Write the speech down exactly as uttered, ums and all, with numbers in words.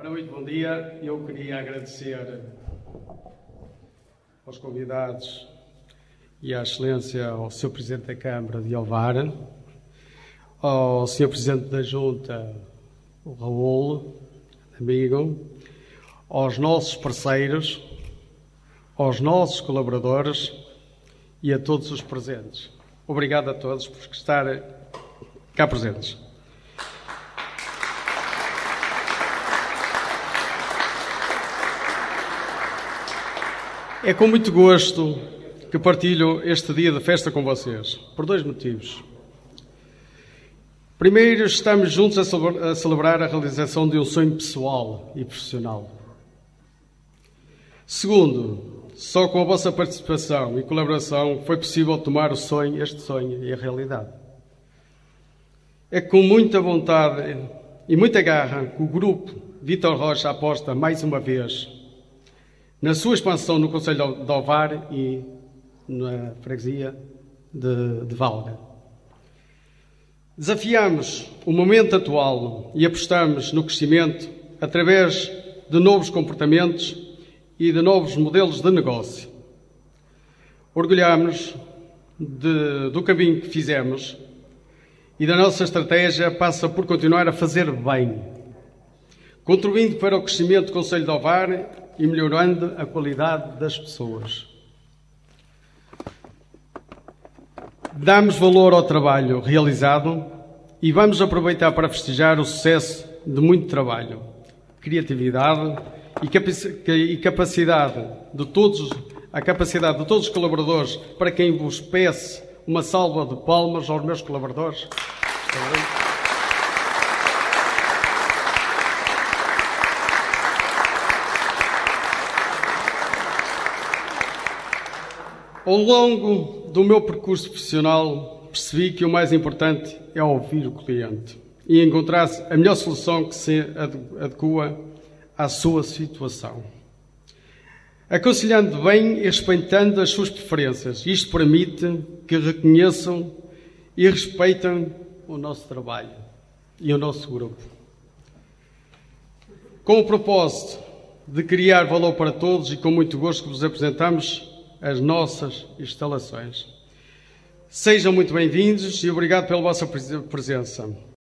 Ora, muito bom dia. Eu queria agradecer aos convidados e à excelência ao senhor Presidente da Câmara de Ovar, ao senhor Presidente da Junta, o Raul, amigo, aos nossos parceiros, aos nossos colaboradores e a todos os presentes. Obrigado a todos por estarem cá presentes. É com muito gosto que partilho este dia de festa com vocês, por dois motivos. Primeiro, estamos juntos a celebrar a realização de um sonho pessoal e profissional. Segundo, só com a vossa participação e colaboração foi possível tomar o sonho, este sonho e a realidade. É com muita vontade e muita garra que o grupo Vítor Rocha aposta mais uma vez na sua expansão no Concelho de Ovar e na freguesia de, de Valga. Desafiamos o momento atual e apostamos no crescimento através de novos comportamentos e de novos modelos de negócio. Orgulhamos de, do caminho que fizemos e da nossa estratégia passa por continuar a fazer bem, contribuindo para o crescimento do Concelho de Ovar e melhorando a qualidade das pessoas. Damos valor ao trabalho realizado e vamos aproveitar para festejar o sucesso de muito trabalho, criatividade e capacidade de todos, a capacidade de todos os colaboradores, para quem vos peço uma salva de palmas aos meus colaboradores. Ao longo do meu percurso profissional, percebi que o mais importante é ouvir o cliente e encontrar a melhor solução que se adequa à sua situação, aconselhando bem e respeitando as suas preferências. Isto permite que reconheçam e respeitem o nosso trabalho e o nosso grupo. Com o propósito de criar valor para todos e com muito gosto que vos apresentamos as nossas instalações. Sejam muito bem-vindos e obrigado pela vossa presença.